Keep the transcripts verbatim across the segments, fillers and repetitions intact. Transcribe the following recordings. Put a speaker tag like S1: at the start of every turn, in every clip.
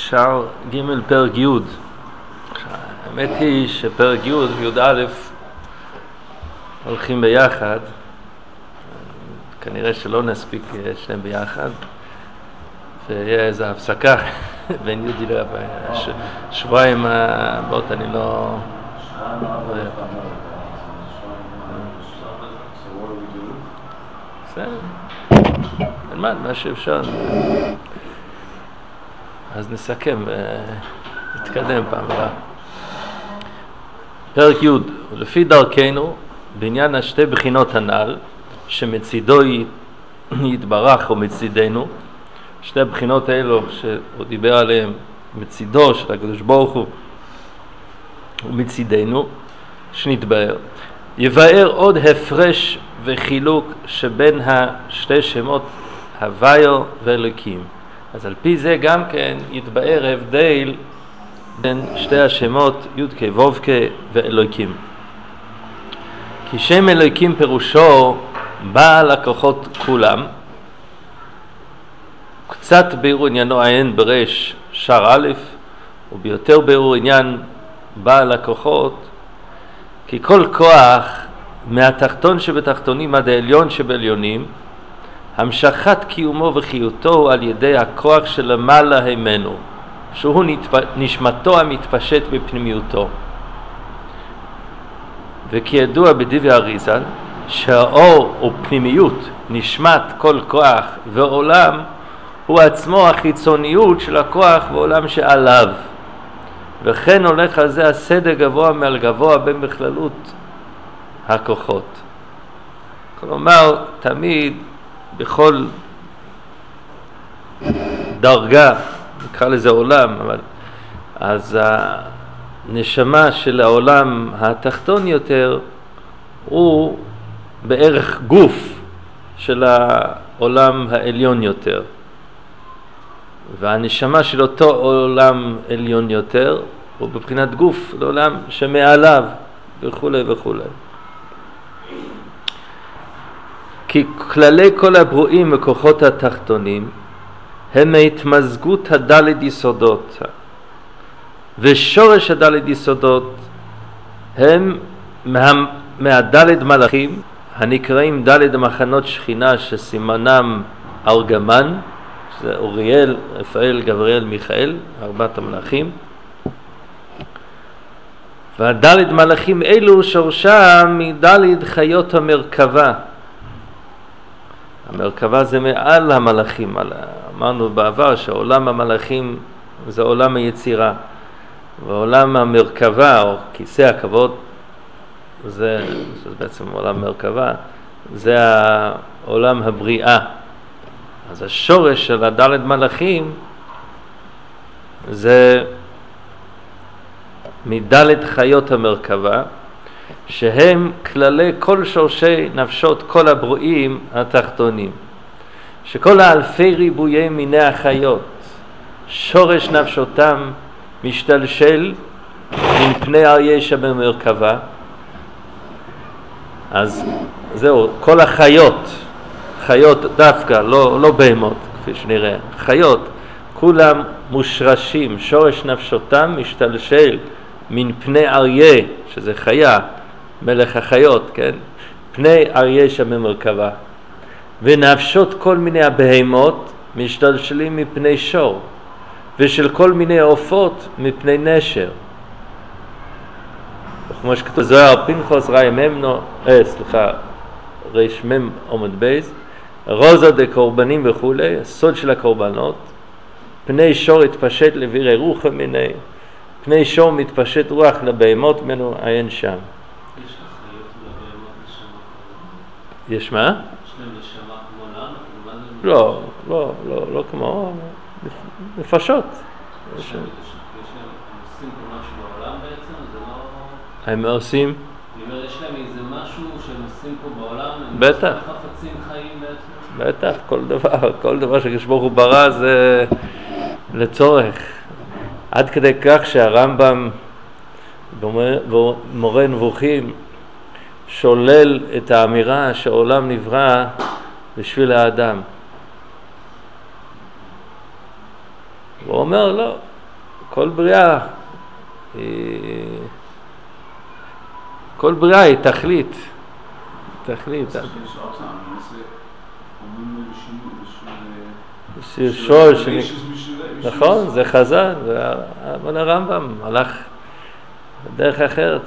S1: שער ג' פרק י'. האמת היא שפרק י' וי"א הולכים ביחד, כנראה שלא נספיק שניהם ביחד, ויהיה איזו הפסקה בין י' ל... שבועיים הבאות אני לא... בסדר, נלמד מה שאפשר, אז נסכם ונתקדם פעם הבאה. פרק י'. לפי דרכנו בעניין השתי בחינות הנ"ל שמצידו יתברך ומצידנו, שתי הבחינות האלו שהוא דיבר עליהם, מצידו של הקדוש ברוך הוא ומצידנו שנתבהר, יבהר עוד הפרש וחילוק שבין השתי שמות הוויה ואלוקים. אז על פי זה גם כן יתבהר הבדל בין שתי השמות י' כ' ו' כ' ואלוקים. כי שם אלוקים פירושו בעל הכוחות כולם. קצת ביאור עניינו עיין ברש שער א', וביותר ביאור עניין בעל הכוחות, כי כל כוח מהתחתון שבתחתונים עד העליון שבעליונים, המשכת קיומו וחיותו על ידי הכוח שלמעלה ממנו, שהוא נשמתו המתפשט בפנימיותו. וכידוע בדברי אריז"ל, שהאור ופנימיות נשמת כל כוח ועולם הוא עצמו החיצוניות של הכוח ועולם שעליו, וכן הולך על זה הסדר גבוה מעל גבוה בין בכללות הכוחות. כלומר, תמיד בכל דרגה, נקרא לזה עולם, אבל אז הנשמה של העולם התחתון יותר הוא בערך גוף של העולם העליון יותר, והנשמה של אותו עולם עליון יותר הוא בבחינת גוף לעולם שמעליו וכו' וכו'. כי כללי כל הברואים וכוחות התחתונים הם מהתמזגות הדלת יסודות, ושורש הדלת יסודות הם מה, מהדלת מלאכים הנקראים דלת מחנות שכינה שסימנם ארגמן, שזה אוריאל, רפאל, גבריאל, מיכאל, ארבעת המלאכים. והדלת מלאכים אלו שורשם מדלת חיות המרכבה. המרכבה זה מעל המלאכים. אמרנו בעבר שעולם המלאכים זה עולם היצירה, ועולם המרכבה או כיסא הכבוד זה, זה בעצם עולם מרכבה, זה העולם הבריאה. אז השורש של הדלת מלאכים זה מדלת חיות המרכבה, שהם כללי כל שורשי נפשות כל הברואים התחתונים, שכל האלפי ריבויי מיני החיות שורש נפשותם משתלשל מפני אריה שבמרכבה. אז זהו, כל החיות, חיות דווקא, לא, לא בהמות כפי שנראה, חיות כולם מושרשים, שורש נפשותם משתלשל מן פני אריה, שזה חיה, מלך החיות, כן? פני אריה שבמרכבה. ונפשות כל מיני הבהמות משתלשלים מפני שור, ושל כל מיני עופות מפני נשר. כמו שכתוב זוהר פנחס ראי ממנו, אה סליחה, ריש מם עומד בייס, רוזה דקורבנים וכו', סוד של הקורבנות, פני שור התפשט לבירי רוחם מיני, פני שור מתפשט רוח לבהמות ממנו, עיין שם.
S2: יש לחיות ולבהמות נשמה?
S1: יש מה?
S2: יש להם נשמה כמו לנו?
S1: לא, לא, לא, לא כמו נפשות.
S2: יש להם עושים פה משהו בעולם בעצם? זה לא...
S1: הם עושים?
S2: אני אומר, יש להם איזה משהו שהם עושים פה בעולם?
S1: בטח.
S2: הם חפצים חיים בעצם?
S1: בטח, כל דבר, כל דבר שהקדוש ברוך הוא ברא זה לצורך. עד כדי כך שהרמב"ם במורה נבוכים שולל את האמירה שהעולם נברא בשביל האדם. הוא אומר לא, כל בריאה היא... כל בריאה היא תכלית. תכלית. שור שני... נכון, זה חז"ל, אבל הרמב"ם הלך בדרך אחרת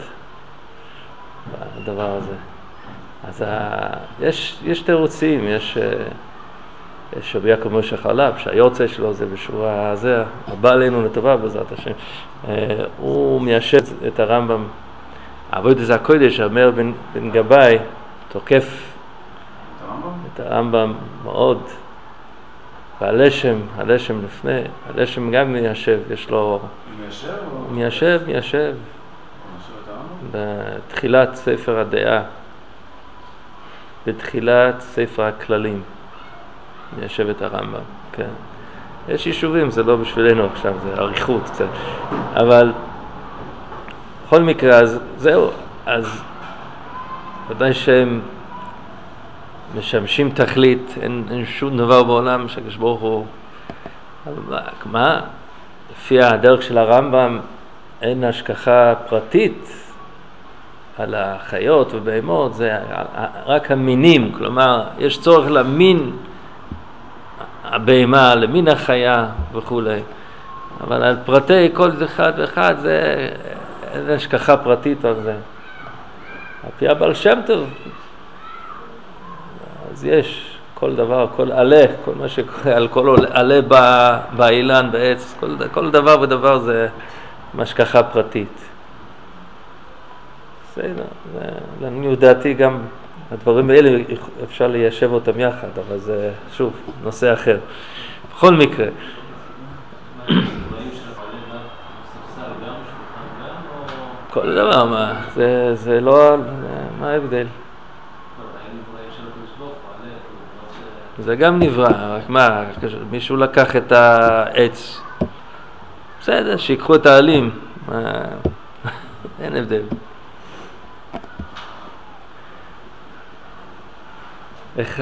S1: בדבר הזה. אז יש, יש תירוצים, יש, יש רבי יעקב משה חלב, שהיורצה שלו זה בשורה הזה, הבא עלינו לטובה בעזרת השם. הוא מיישב את הרמב"ם. עבודת הקודש, אומר בן, בן גבאי, תוקף את הרמב"ם מאוד. והלשם, הלשם לפני, הלשם גם מיישב, יש לו...
S3: מיישב?
S1: מיישב, מיישב. בתחילת ספר הדעה. בתחילת ספר הכללים. מיישב את הרמב"ם, כן. יש יישובים, זה לא בשבילנו עכשיו, זה עריכות קצת. אבל בכל מקרה, אז זהו, אז ודאי שהם משמשים תכלית, אין, אין שום דבר בעולם שהקדוש ברוך הוא, אבל מה? לפי הדרך של הרמב"ם אין השגחה פרטית על החיות ובהמות, זה רק המינים, כלומר יש צורך למין הבהמה, למין החיה וכו'. אבל על פרטי כל אחד ואחד זה אין השגחה פרטית על זה. על פי הבעל שם טוב, אז יש כל דבר, כל עלה, כל מה שקורה על כל עלה באילן, בעץ, כל, כל דבר ודבר זה השגחה פרטית. בסדר, לעניות דעתי גם הדברים האלה אפשר ליישב אותם יחד, אבל זה שוב נושא אחר. בכל מקרה. כל דבר, מה, זה, זה לא, מה ההבדל? זה גם נברא, רק מה, מישהו לקח את העץ, בסדר, שיקחו את העלים, אין הבדל. איך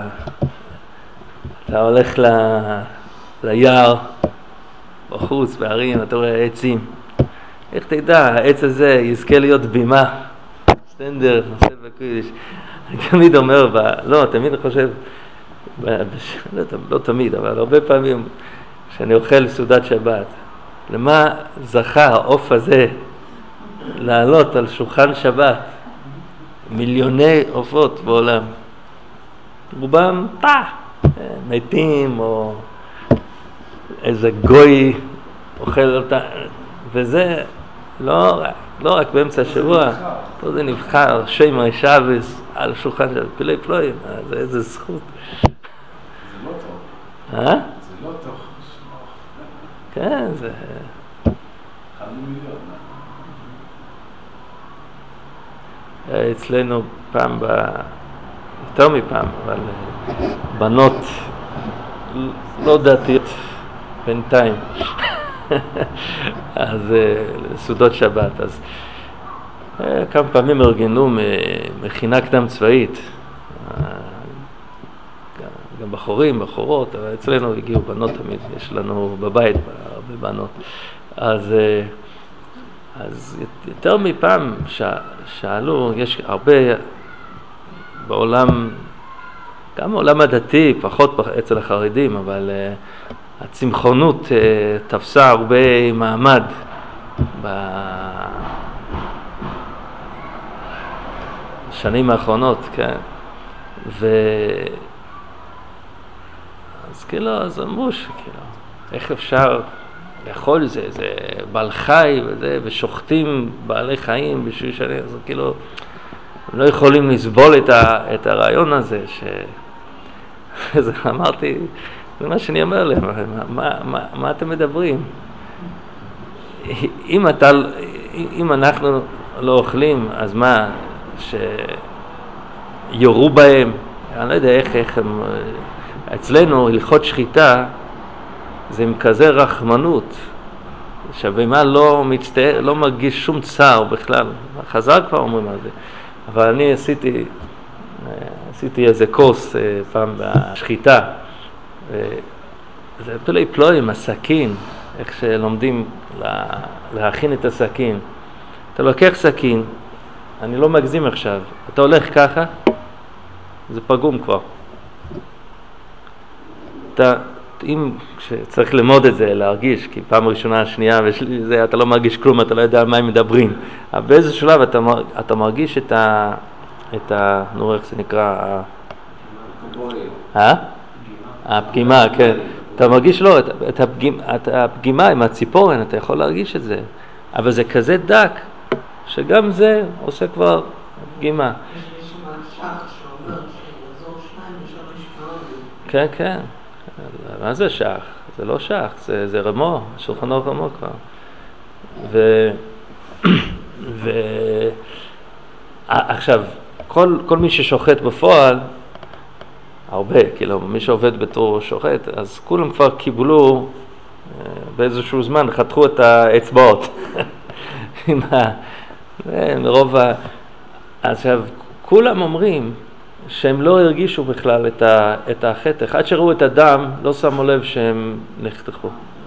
S1: אתה הולך ל... ליער בחוץ, בערים, אתה רואה עצים, איך תדע, העץ הזה יזכה להיות בימה, סטנדר, נושא בקודש. אני תמיד אומר, ב... לא, תמיד חושב, ב... בש... לא, לא תמיד, אבל הרבה פעמים כשאני אוכל סעודת שבת, למה זכה העוף הזה לעלות על שולחן שבת? מיליוני עופות בעולם. רובם פע, מתים או איזה גוי אוכל אותה, וזה לא רק, לא רק באמצע השבוע, פה זה נבחר שיימר שבס על שולחן של פילי פלואים, זה איזה זכות.
S3: זה לא טוב.
S1: אה?
S3: זה לא טוב.
S1: כן, זה...
S3: חלום
S1: מיליון. אצלנו פעם ב... יותר מפעם, אבל בנות לא דתיות בינתיים. אז סעודות שבת, אז כמה פעמים ארגנו מכינה קדם צבאית, גם בחורים, בחורות, אבל אצלנו הגיעו בנות תמיד, יש לנו בבית הרבה בנות. אז, אז יותר מפעם שאלו, יש הרבה בעולם, גם בעולם הדתי, פחות אצל החרדים, אבל uh, הצמחונות uh, תפסה הרבה מעמד בשנים האחרונות, כן. ו... אז כאילו, אז אמרו שכאילו, איך אפשר לאכול זה, זה בעל חי וזה, ושוחטים בעלי חיים בשביל שנים, אז כאילו, הם לא יכולים לסבול את, ה, את הרעיון הזה, ש... אז אמרתי, זה מה שאני אומר להם, מה, מה, מה אתם מדברים? אם, אתה, אם אנחנו לא אוכלים, אז מה, שיורו בהם? אני לא יודע איך, איך הם... אצלנו הלכות שחיטה, זה עם כזה רחמנות, שהבהמה לא מצטער, לא מרגיש שום צער בכלל. חז"ל כבר אומרים על זה. אבל אני עשיתי, עשיתי איזה קורס פעם בשחיטה. זה פילי פלואים, הסכין, איך שלומדים לה, להכין את הסכין. אתה לוקח סכין, אני לא מגזים עכשיו, אתה הולך ככה, זה פגום כבר. אתה, אם צריך ללמוד את זה, להרגיש, כי פעם ראשונה, שנייה, וזה, אתה לא מרגיש כלום, אתה לא יודע על מה הם מדברים. אבל באיזה שלב אתה, אתה מרגיש את ה... את ה... נו, איך זה נקרא? אה? הפגימה, כן. אתה מרגיש לא, את, את, הפגימה, את הפגימה עם הציפורן, אתה יכול להרגיש את זה. אבל זה כזה דק, שגם זה עושה כבר פגימה.
S4: יש מישהו מהשח שאומר שיעזור שניים ושלוש פעמים.
S1: כן, כן. מה זה שח? זה לא שח, זה, זה רמו, שולחנו רמו כבר. ו... ו... עכשיו, כל, כל מי ששוחט בפועל, הרבה, כאילו, מי שעובד בתור שוחט, אז כולם כבר קיבלו באיזשהו זמן, חתכו את האצבעות. מרוב ה... עכשיו, כולם אומרים שהם לא הרגישו בכלל את, ה... את החתך. עד שראו את הדם, לא שמו לב שהם נחתכו.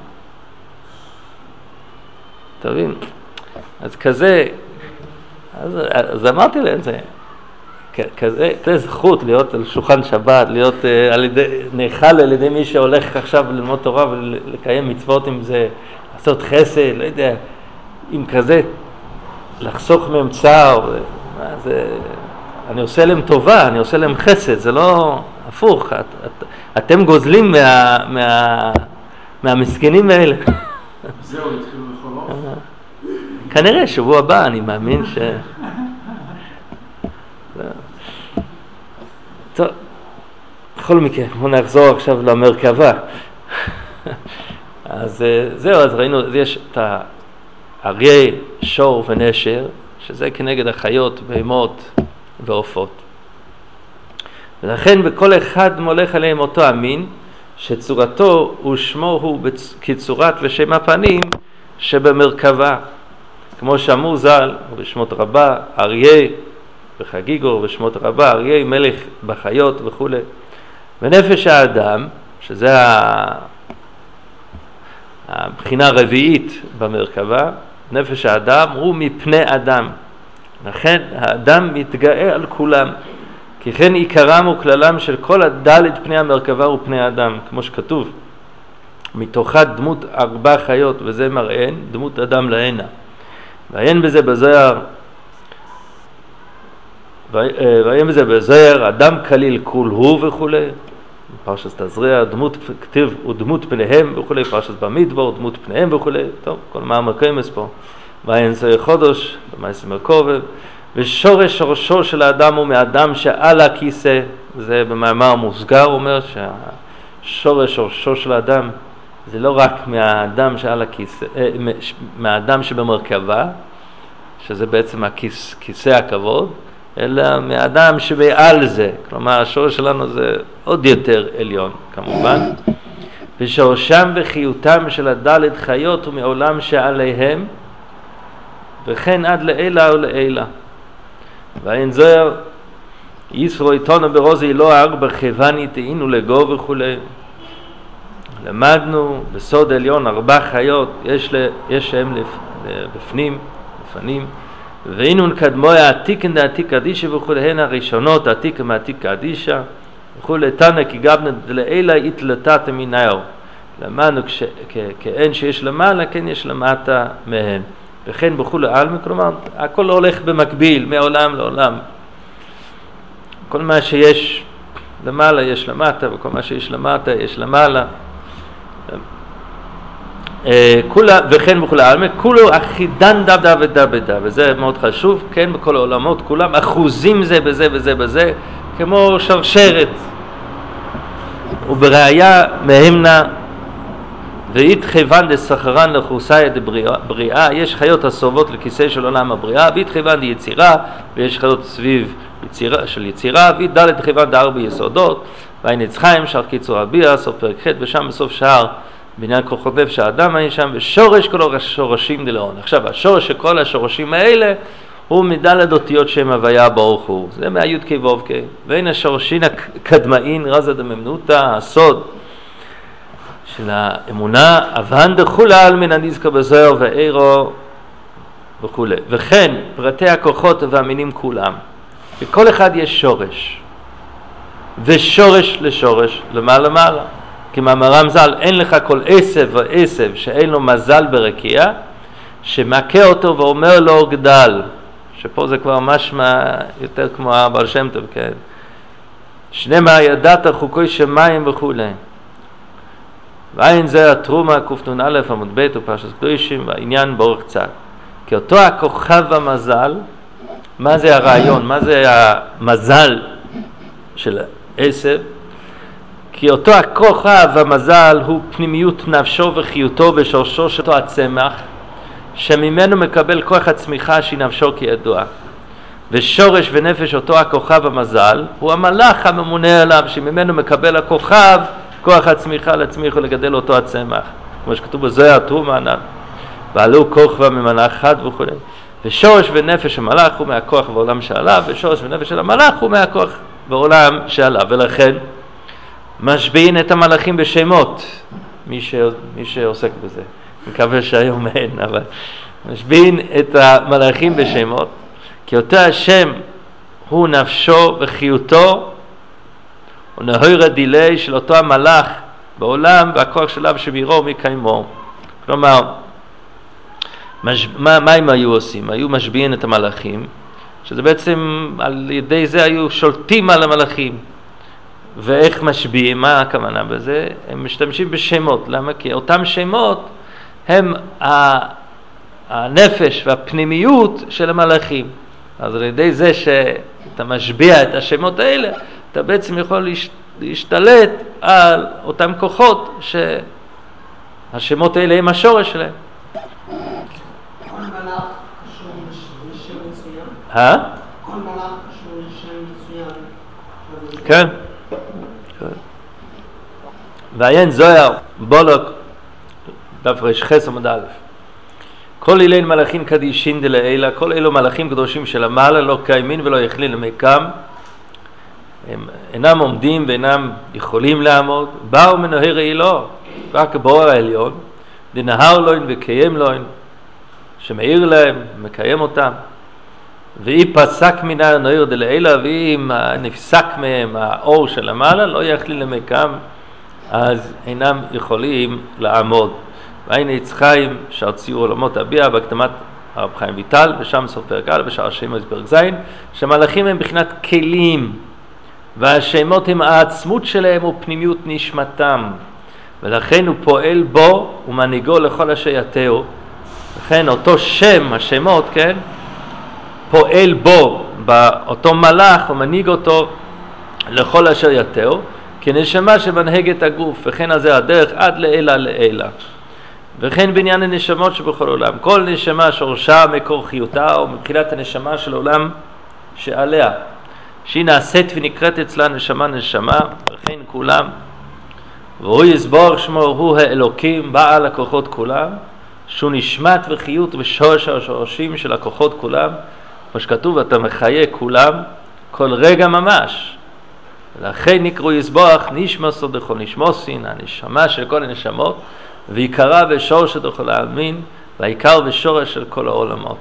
S1: תבין? אז כזה, אז, אז אמרתי להם זה, כזה, כזה זכות להיות על שולחן שבת, להיות uh, על ידי, נאכל על ידי מי שהולך עכשיו ללמוד תורה ולקיים מצוות עם זה, לעשות חסד, לא יודע, עם כזה, לחסוך מהם צער, מה זה, אני עושה להם טובה, אני עושה להם חסד, זה לא הפוך, את, את, אתם גוזלים מה, מה, מהמסכנים האלה.
S3: זהו, התחילו לחולות.
S1: כנראה שבוע הבא, אני מאמין ש... טוב, בכל מקרה, בואו נחזור עכשיו למרכבה. אז זהו, אז ראינו, יש את האריה, שור ונשר, שזה כנגד החיות, בהמות ועופות. ולכן בכל אחד מולך עליהם אותו המין, שצורתו ושמו הוא כצורת ושם הפנים שבמרכבה. כמו שאמרו ז"ל, בשמות רבה, אריה וחגיגו, בשמות רבה, אריה מלך בחיות וכו'. ונפש האדם, שזה הבחינה הרביעית במרכבה, נפש האדם הוא מפני אדם. לכן האדם מתגאה על כולם, כי כן עיקרם וכללם של כל הדלת פני המרכבה הוא פני אדם, כמו שכתוב. מתוכה דמות ארבע חיות, וזה מראיהן, דמות אדם להנה. ועיין בזה בזוהר, ועיין בזה בזוהר, אדם כליל כול הוא וכו'. פרשת תזריע, דמות כתיב ודמות פניהם וכו', פרשת במדבר, דמות פניהם וכו'. טוב, כל מאמר קיימס פה. ועיין זוהר חודש, במעשה מרכובב, ושורש שורשו של האדם הוא מאדם שעל הכיסא, זה במאמר מוסגר אומר שהשורש שורשו של האדם זה לא רק מהאדם שעל הכיסא, מהאדם שבמרכבה, שזה בעצם הכיס, כיסא הכבוד, אלא מהאדם שבעל זה. כלומר, השורש שלנו זה עוד יותר עליון, כמובן. ושורשם וחיותם של הדלת חיות ומעולם שעליהם, וכן עד לעילה ולעילה. ואין זוהר, ישרו איתנו ברוזי לא ארבע חבני תאינו לגו וכו'. למדנו בסוד עליון ארבע חיות, יש, לה, יש שהם בפנים, לפנים, ואינון קדמוי העתיקן דעתיק קדישה וכו', הן הראשונות העתיקה מעתיק קדישה וכו', תנא כי גבנה דלעילה התלתת מנהר. למדנו כש, כ, כאין שיש למעלה, כן יש למטה מהן. וכן בכול העלמין, כלומר, הכל הולך במקביל, מעולם לעולם. כל מה שיש למעלה יש למטה, וכל מה שיש למטה יש למעלה. כולה, וכן בכול העלמין, כולו אחידן דב דב ודב ודב, וזה מאוד חשוב, כן, בכל העולמות, כולם אחוזים זה בזה וזה בזה, כמו שרשרת. ובראיה מהמנה, ואית חיוון דסחרן לחוסאי דבריאה, יש חיות הסובבות לכיסא של עולם הבריאה, ואית חיוון דיצירה, ויש חיות סביב יצירה, של יצירה, ואית דלת חיוון דארבע יסודות, ואין יצחיים, שער קיצור הביאה, סוף פרק ח', ושם בסוף שער בניין כוחות לב שהאדם היה שם, ושורש כל השורשים דלאון. עכשיו, השורש של כל השורשים האלה, הוא מדלת אותיות שם הוויה ברוך הוא. זה מהיוד קי ווב קי. ואין השורשין הקדמאין, רזה דממנותא, הסוד, של האמונה, אבן דחולל מן הנזכר בזוהר ואירו וכו'. וכן פרטי הכוחות והמינים כולם. בכל אחד יש שורש. ושורש לשורש, למעלה למעלה. כי מאמרם ז"ל, אין לך כל עשב ועשב שאין לו מזל ברקיע, שמכה אותו ואומר לו גדל. שפה זה כבר משמע יותר כמו הבעל שם טוב, כן? שנמה ידעת חוקוי שמיים וכו'. ועין זה התרומה קנ"א עמוד ב' ופרשת קדושים והעניין באורך קצת. כי אותו הכוכב המזל, מה זה הרעיון? מה זה המזל של עשב? כי אותו הכוכב המזל הוא פנימיות נפשו וחיותו בשורשו של אותו הצמח, שממנו מקבל כוח הצמיחה שהיא נפשו כידוע. ושורש ונפש אותו הכוכב המזל הוא המלאך הממונה עליו, שממנו מקבל הכוכב כוח הצמיחה להצמיח ולגדל אותו הצמח, כמו שכתוב בזוהר התרומה הנ"ל, ועלו כוכבא ממלאך חד וכו'. ושורש ונפש המלאך הוא מהכוח בעולם שעליו, ושורש ונפש של המלאך הוא מהכוח בעולם שעליו. ולכן משביעים את המלאכים בשמות, מי, ש... מי שעוסק בזה, מקווה שהיום אין, אבל משביעים את המלאכים בשמות, כי אותו השם הוא נפשו וחיותו, הוא נהיר הדילי של אותו המלאך בעולם, והכוח שלה שמירו מקיימו. כלומר, מש... מה, מה הם היו עושים? היו משביעים את המלאכים, שזה בעצם על ידי זה היו שולטים על המלאכים. ואיך משביעים? מה הכוונה בזה? הם משתמשים בשמות. למה? כי אותם שמות הם הנפש והפנימיות של המלאכים. אז על ידי זה שאתה משביע את השמות האלה, אתה בעצם יכול להשתלט על אותם כוחות שהשמות האלה הם השורש שלהם.
S4: כל מלאך קשור לשם מסוים?
S1: אה?
S4: כל מלאך קשור לשם מסוים?
S1: כן. ועיין זוהר בולוק דף ר"ח עמוד א'. כל אלה מלאכים קדישין דלעילא, כל אלו מלאכים קדושים של המעלה, לא קיימין ולא יכלין למקם, הם אינם עומדים ואינם יכולים לעמוד, באו מנהר אילו, רק בור העליון, דנהר לוין וקיים לוין, שמאיר להם, מקיים אותם, ואי פסק מן הנהר דלעילא, ואם נפסק מהם האור של המעלה, לא יכלין למקם, אז אינם יכולים לעמוד. והנה יצחיים שער ציור עולמות הביע בהקדמת הרב חיים ויטל, ושם סוף פרק א' ושער שמות פרק ז', שמלאכים הם בחינת כלים, והשמות הם העצמות שלהם ופנימיות נשמתם, ולכן הוא פועל בו ומנהיגו לכל אשר יתהו. לכן אותו שם, השמות, כן, פועל בו, באותו מלאך ומנהיג אותו לכל אשר יתהו, כנשמה שמנהג את הגוף, וכן הזה הדרך עד לעילה לעילה. וכן בעניין הנשמות שבכל עולם, כל נשמה שורשה מקור חיותה או מבחינת הנשמה של עולם שעליה, שהיא נעשית ונקראת אצלה נשמה נשמה, וכן כולם, והוא יסבור שמו הוא האלוקים בעל הכוחות כולם, שהוא נשמת וחיות ושורש השורשים של הכוחות כולם, כמו שכתוב אתה מחיה כולם כל רגע ממש. ולכן נקראו יסבוח נשמסו דכל נשמוסין, הנשמה של כל הנשמות, ויקרא ושורש דכל העלמין, והעיקר ושורש של כל העולמות.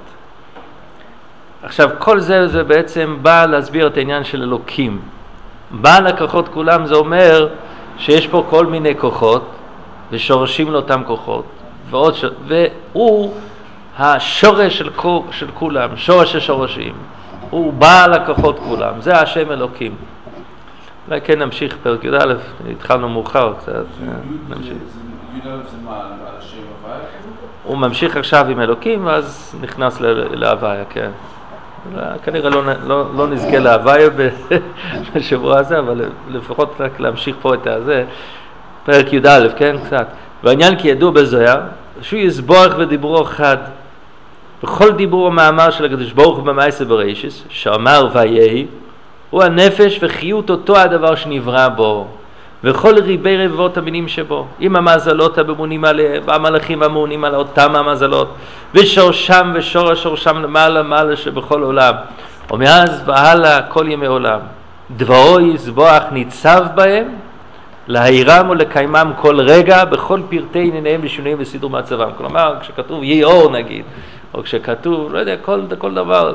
S1: עכשיו כל זה זה בעצם בא להסביר את העניין של אלוקים. בעל הכוחות כולם זה אומר שיש פה כל מיני כוחות ושורשים לאותם כוחות, ועוד ש... והוא השורש של, כל... של כולם, שורש השורשים. הוא בעל הכוחות כולם, זה השם אלוקים. אולי כן נמשיך פרק י"א, התחלנו מאוחר קצת, נמשיך.
S3: י"א זה מה, על השם הוויה?
S1: הוא ממשיך עכשיו עם אלוקים ואז נכנס להוויה, כן. כנראה לא, לא, לא נזכה להוויה בשבוע הזה, אבל לפחות רק להמשיך פה את הזה, פרק י"א, כן, קצת. והעניין כי ידעו בזוהר, שהוא יסבורך ודיברו חד. בכל דיבור המאמר של הקדוש ברוך הוא במעשה בראשית, שאמר ויהי, הוא הנפש וחיות אותו הדבר שנברא בו, וכל ריבי רבבות המינים שבו, עם המזלות הממונים עליהם, והמלאכים הממונים על אותם המזלות, ושורשם ושורש שורשם למעלה מעלה שבכל עולם, ומאז והלאה כל ימי עולם. דברו יסבוח ניצב בהם, להעירם ולקיימם כל רגע בכל פרטי ענייניהם ושינויים וסידור מצבם. כלומר, כשכתוב יהי אור נגיד, או כשכתוב, לא יודע, כל, כל דבר,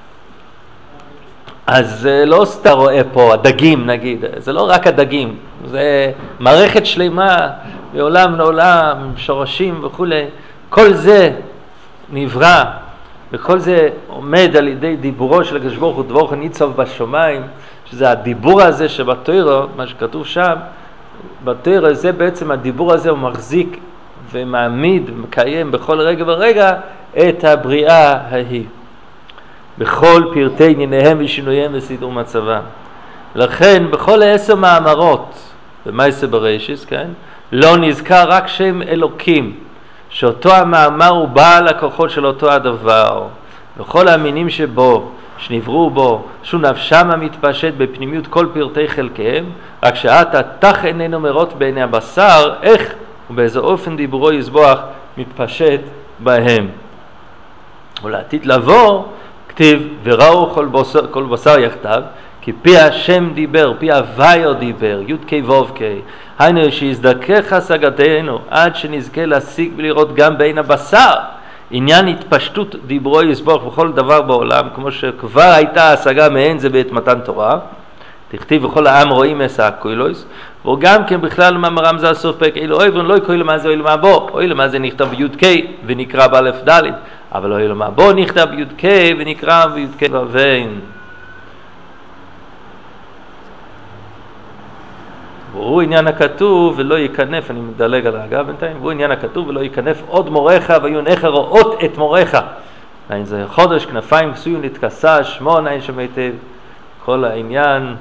S1: אז לא סתם רואה פה הדגים נגיד, זה לא רק הדגים, זה מערכת שלמה מעולם לעולם, שורשים וכו'. כל זה נברא, וכל זה עומד על ידי דיבורו של הקדוש ברוך הוא, דבורך ניצב בשמיים, שזה הדיבור הזה שבתורה, מה שכתוב שם, בתורה זה בעצם הדיבור הזה, הוא מחזיק ומעמיד ומקיים בכל רגע ורגע את הבריאה ההיא. בכל פרטי ענייניהם ושינוייהם וסידור מצבם. לכן בכל עשר מאמרות במעשה בראשית, כן, לא נזכר רק שם אלוקים, שאותו המאמר הוא בעל הכוחות של אותו הדבר, וכל המינים שבו, שנבראו בו, שהוא נפשם המתפשט בפנימיות כל פרטי חלקיהם, רק שעת התח איננו מרות בעיני הבשר, איך ובאיזה אופן דיבורו יזבוח מתפשט בהם. ולעתיד לבוא, כתיב וראו כל בשר, כל בשר יחדיו, כי פי השם דיבר, פי הוויו דיבר, י' קי ו' קי, היינו שיזדכך השגתנו עד שנזכה להשיג ולראות גם בין הבשר עניין התפשטות דיברו יסבוך בכל דבר בעולם, כמו שכבר הייתה השגה מעין זה בעת מתן תורה, תכתיב וכל העם רואים עשה קוילויס, וגם כן בכלל מאמרם זה הסוף פרק אילו אוי ולא יקוי למה זה אוי למה בו, אוי למה זה נכתב בי' קי ונקרא באלף ד', אבל אוי למה בו נכתב בי' קי ונקרא בי' קי ובין. והוא עניין הכתוב ולא ייכנף, אני מדלג על האגב בינתיים, והוא עניין הכתוב ולא ייכנף עוד מורך ויונך רואות את מורך. אין זה חודש, כנפיים כסויים נתכסה, שמון, אין שם היטב, כל העניין.
S3: אבל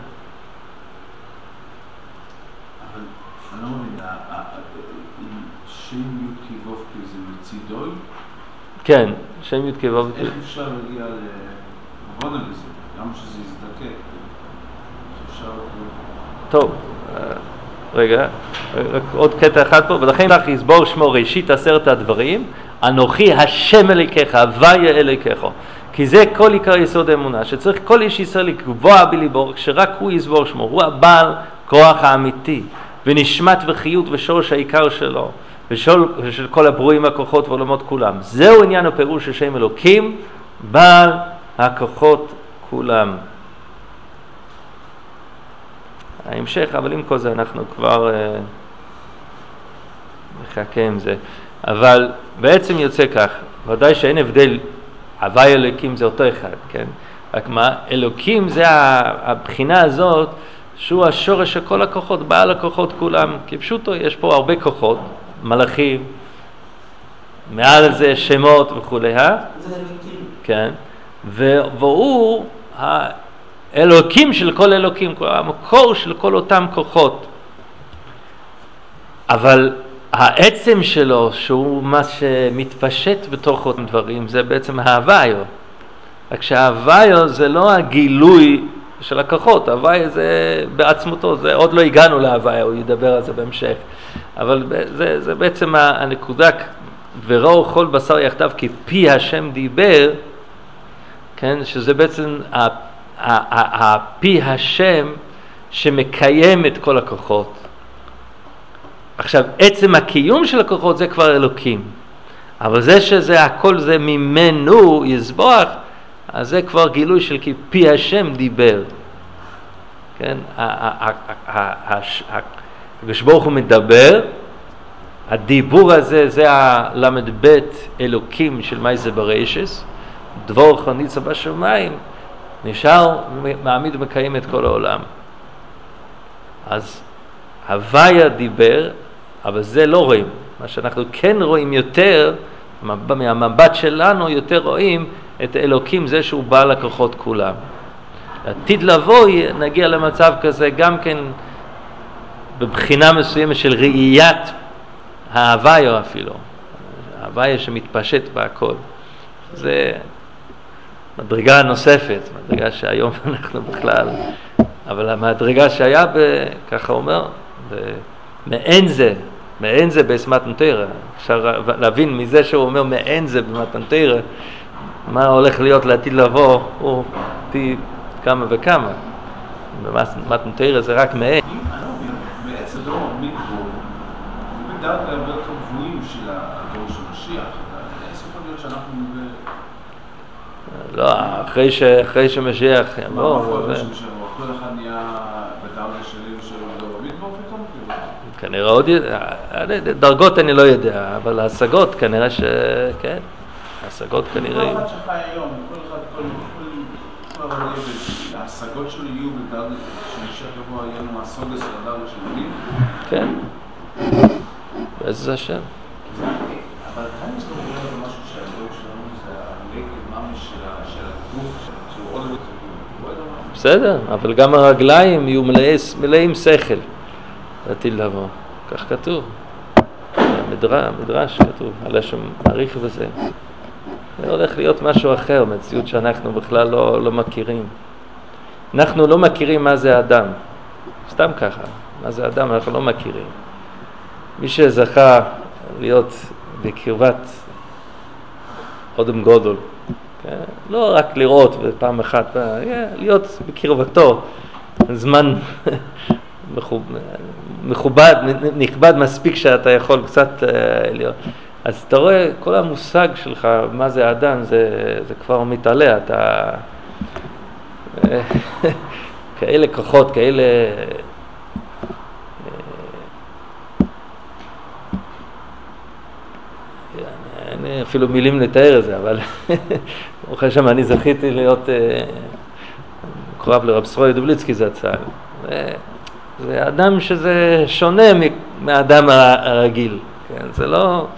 S3: אני לא מבין, שם י' קי ו' קי זה מצידוי?
S1: כן, שם י' קי ו' קי.
S3: איך אפשר להגיע לעבוד בזה? למה שזה יזדקק? אפשר... טוב.
S1: רגע, רק עוד קטע אחד פה, ולכן לך יסבור שמו ראשית עשרת הדברים, אנוכי השם אלוקיך, הוויה אלוקיך, כי זה כל עיקר יסוד האמונה, שצריך כל איש ישראל לקבוע בליבו, שרק הוא יסבור שמו, הוא הבעל כוח האמיתי, ונשמת וחיות ושורש העיקר שלו, ושל כל הברואים הכוחות ועולמות כולם. זהו עניין הפירוש של שם אלוקים, בעל הכוחות כולם. ההמשך, אבל עם כל זה אנחנו כבר uh, מחכה עם זה. אבל בעצם יוצא כך, ודאי שאין הבדל, הווי אלוקים זה אותו אחד, כן? רק מה, אלוקים זה הבחינה הזאת, שהוא השורש של כל הכוחות, בעל הכוחות כולם, כי פשוטו יש פה הרבה כוחות, מלאכים, מעל זה שמות וכו', אה?
S4: זה אלוקים.
S1: כן, והוא אלוקים של כל אלוקים, המקור של כל אותם כוחות. אבל העצם שלו, שהוא מה שמתפשט בתוך אותם דברים, זה בעצם ההוויו. רק שההוויו זה לא הגילוי של הכוחות, ההוויו זה בעצמותו, זה עוד לא הגענו להוויו, הוא ידבר על זה בהמשך. אבל זה, זה בעצם הנקודה, וראו כל בשר יחדיו כי פי השם דיבר, כן, שזה בעצם הפי השם שמקיים את כל הכוחות. עכשיו, עצם הקיום של הכוחות זה כבר אלוקים, אבל זה שזה הכל זה ממנו יסבוח, אז זה כבר גילוי של כי פי השם דיבר. כן, הקדוש ברוך הוא מדבר, הדיבור הזה זה הלמד בית אלוקים של מעשה בראשית, דבורך ניצב בשמיים, נשאר מעמיד ומקיים את כל העולם. אז הוויה דיבר, אבל זה לא רואים. מה שאנחנו כן רואים יותר, מהמבט שלנו יותר רואים את אלוקים, זה שהוא בעל הכוחות כולם. עתיד לבוא נגיע למצב כזה גם כן בבחינה מסוימת של ראיית ההוויה אפילו. ההוויה שמתפשט בהכל. זה מדרגה נוספת, מדרגה שהיום אנחנו בכלל, אבל המדרגה שהיה, ב, ככה אומר, מעין זה, מעין זה במתן תורה. אפשר להבין מזה שהוא אומר מעין זה במתן תורה, מה הולך להיות לעתיד לבוא, הוא פי כמה וכמה. במתן תורה זה רק מעין.
S3: בעצם לא בשביל הדור של משיח. איך יכול להיות שאנחנו...
S1: לא, אחרי ש... אחרי שמשיח יבוא...
S3: מה יכול להיות שמשיח? כל אחד נהיה בדרגה שלי ושל דור המדבר פתאום?
S1: כנראה עוד... דרגות אני לא יודע, אבל ההשגות כנראה ש... כן, ההשגות כנראה...
S3: כל אחד שחי היום, כל אחד, כל... כל אבל יהיה ההשגות שלו יהיו בדרגה שמשיח יבוא, יהיה לנו הסוגס של הדרגה של מלים?
S1: כן. באיזה השם.
S3: אבל כאן יש לנו לראות משהו שהדור שלנו זה הלגד ממש של הגוף, שהוא עוד לא...
S1: בסדר, אבל גם הרגליים יהיו מלאים שכל. לעתיד לבוא. כך כתוב. מדרש, מדרש כתוב, על השם מעריך בזה. זה הולך להיות משהו אחר, מציאות שאנחנו בכלל לא, לא מכירים. אנחנו לא מכירים מה זה אדם. סתם ככה. מה זה אדם אנחנו לא מכירים. מי שזכה להיות בקרבת אודם גודל, כן? לא רק לראות בפעם אחת, להיות בקרבתו זמן מכובד, נכבד מספיק שאתה יכול קצת להיות. אז אתה רואה, כל המושג שלך, מה זה אדם, זה, זה כבר מתעלה, אתה... כאלה כוחות, כאלה... אין אפילו מילים לתאר את זה, אבל ברוך השם, אני זכיתי להיות קרוב לרב סרוי דובליצקי זצ"ל. זה אדם שזה שונה מהאדם הרגיל, כן? זה לא...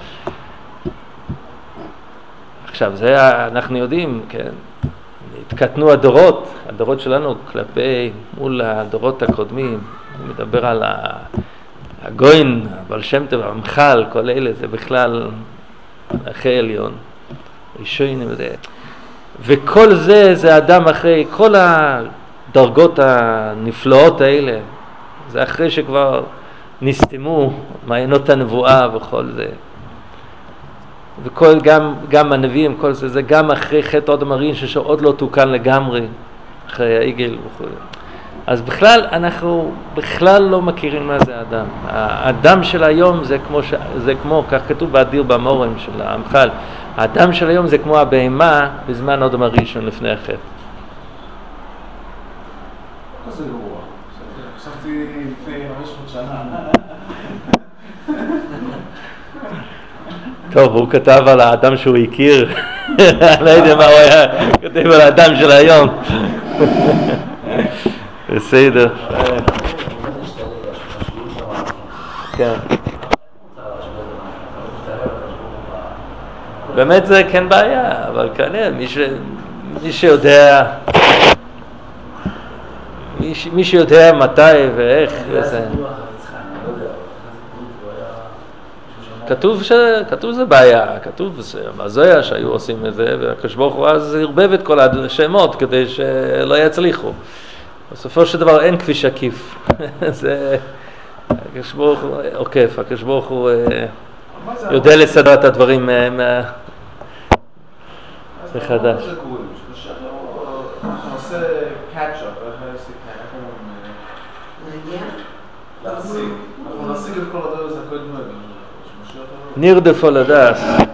S1: עכשיו, זה אנחנו יודעים, כן? התקטנו הדורות, הדורות שלנו כלפי, מול הדורות הקודמים, אני מדבר על הגוין, הבעל שם טוב, המחל, כל אלה, זה בכלל אחרי עליון, ראשון, וכל זה, זה אדם אחרי, כל הדרגות הנפלאות האלה, זה אחרי שכבר נסתמו מעיינות הנבואה וכל זה. וכל, גם, גם הנביאים, כל זה, זה גם אחרי חטא אדם הרין שעוד לא תוקן לגמרי, אחרי העגל וכו'. אז בכלל, אנחנו בכלל לא מכירים מה זה אדם. האדם של היום זה כמו, ש... זה כמו, כך כתוב באדיר במורם של המחל, האדם של היום זה כמו הבהמה בזמן אדם הראשון לפני החטא.
S3: כזה גרוע. חשבתי לפני חמש מאות שנה.
S1: טוב, הוא כתב על האדם שהוא הכיר, לא יודע מה הוא היה, כתב על האדם של היום. בסדר. כן. באמת זה כן בעיה, אבל כנראה מי שיודע, מי שיודע מתי ואיך וזה. כתוב ש... כתוב זה בעיה, כתוב בזויה שהיו עושים את זה, והקדוש ברוך הוא אז הרבב את כל השמות כדי שלא יצליחו. בסופו של דבר אין כביש עקיף. זה... הקדוש ברוך הוא עוקף, הקדוש ברוך הוא יודע לסדר את הדברים מה... מחדש.
S3: אנחנו עושה קאצ'אפ, איך נעשה קאצ'אפ? אנחנו נשיג את כל הדבר הזה הקודמות.
S1: נרדף על הדס.